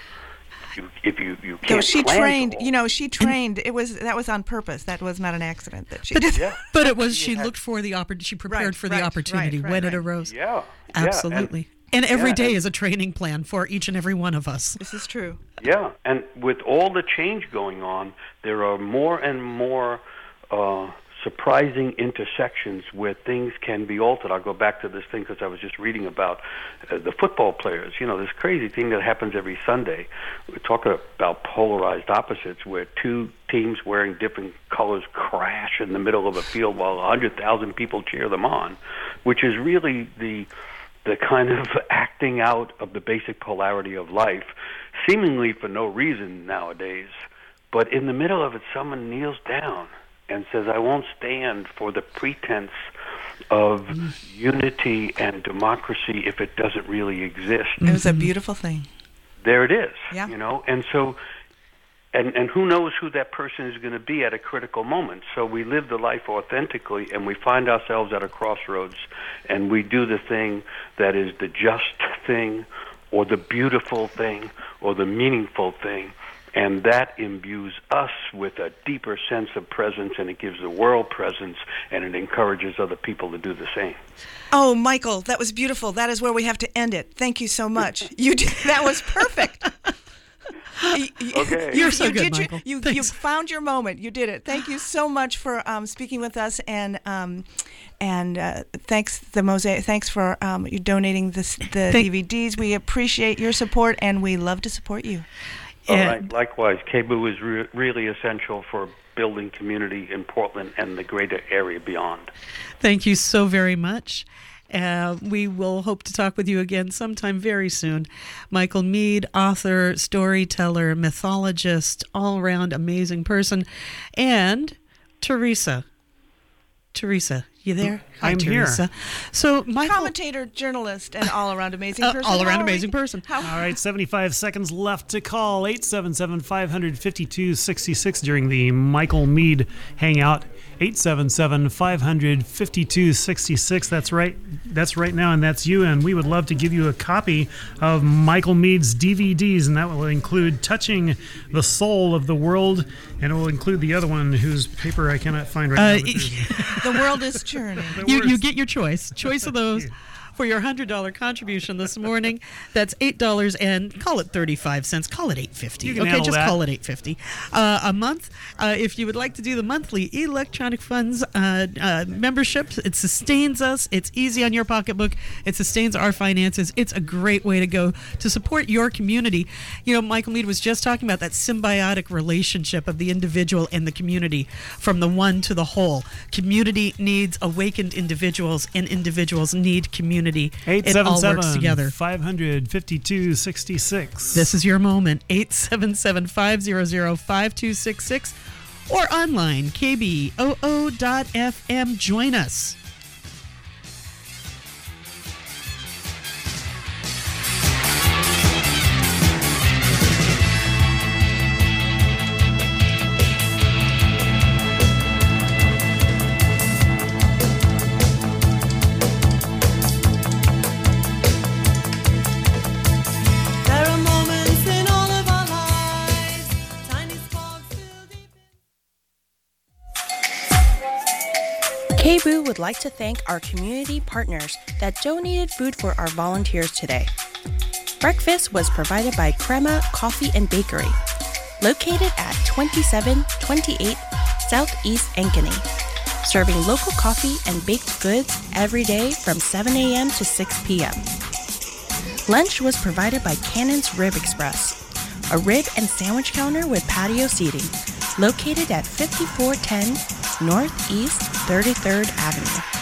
You, if you, you can't no, she plan trained. to You know, she trained. It was that was on purpose. That was not an accident. That she. But, did. Yeah. but it was. She had, looked for the opportunity. She prepared Right, for the right, opportunity right, right, when right. it arose. Yeah, Absolutely. Yeah, and, and every yeah, day and, is a training plan for each and every one of us. This is true. Yeah, and with all the change going on, there are more and more uh, surprising intersections where things can be altered. I'll go back to this thing because I was just reading about uh, the football players. You know, this crazy thing that happens every Sunday. We're talking about polarized opposites where two teams wearing different colors crash in the middle of a field while one hundred thousand people cheer them on, which is really the the kind of acting out of the basic polarity of life, seemingly for no reason nowadays. But in the middle of it, someone kneels down and says, I won't stand for the pretense of mm. unity and democracy if it doesn't really exist. It was a beautiful thing. There it is, yeah. you know, and so, and, and who knows who that person is going to be at a critical moment. So we live the life authentically, and we find ourselves at a crossroads, and we do the thing that is the just thing, or the beautiful thing, or the meaningful thing. And that imbues us with a deeper sense of presence, and it gives the world presence, and it encourages other people to do the same. Oh, Michael, that was beautiful. That is where we have to end it. Thank you so much. You did, that was perfect. Okay. You're so you good, did Michael. Your, you, Thanks. you found your moment. You did it. Thank you so much for um, speaking with us, and um, and uh, thanks the mosaic. Thanks for um, you donating this, the Thank- D V Ds. We appreciate your support, and we love to support you. All And- right. Likewise, K B U is re- really essential for building community in Portland and the greater area beyond. Thank you so very much. Uh, we will hope to talk with you again sometime very soon. Michael Meade, author, storyteller, mythologist, all-around amazing person. And Teresa. Teresa, you there? Hi, I'm Teresa. here. So, Michael, Commentator, journalist, and all-around amazing uh, person. all-around How are we- amazing person. How, All right, seventy-five seconds left to call. eight seven seven, five five two, six six during the Michael Meade Hangout. eight seven seven, five five two, six six. That's right. That's right now, and that's you. And we would love to give you a copy of Michael Meade's D V Ds, and that will include Touching the Soul of the World, and it will include the other one whose paper I cannot find right Uh, now. but there's- the world is churning. the You, you worst. get your choice. Choice of those for your one hundred dollars contribution this morning. That's eight dollars and call it thirty-five cents. Call it eight fifty. You can Okay, handle just that. call it eight fifty uh, a month. Uh, if you would like to do the monthly electronic funds uh, uh, membership, it sustains us. It's easy on your pocketbook. It sustains our finances. It's a great way to go to support your community. You know, Michael Meade was just talking about that symbiotic relationship of the individual and the community, from the one to the whole. Community needs awakened individuals, and individuals need community. It all works together. five five two, six six. This is your moment. eight seven seven, five hundred, five two six six or online, k b o o dot f m. Join us. There are moments in all of our lives, tiny sparks still deep in. K B O O would like to thank our community partners that donated food for our volunteers today. Breakfast was provided by Crema Coffee and Bakery, located at twenty-seven twenty-eight Southeast Ankeny, serving local coffee and baked goods every day from seven a.m. to six p.m. Lunch was provided by Cannon's Rib Express, a rib and sandwich counter with patio seating, located at fifty-four ten Northeast thirty-third Avenue.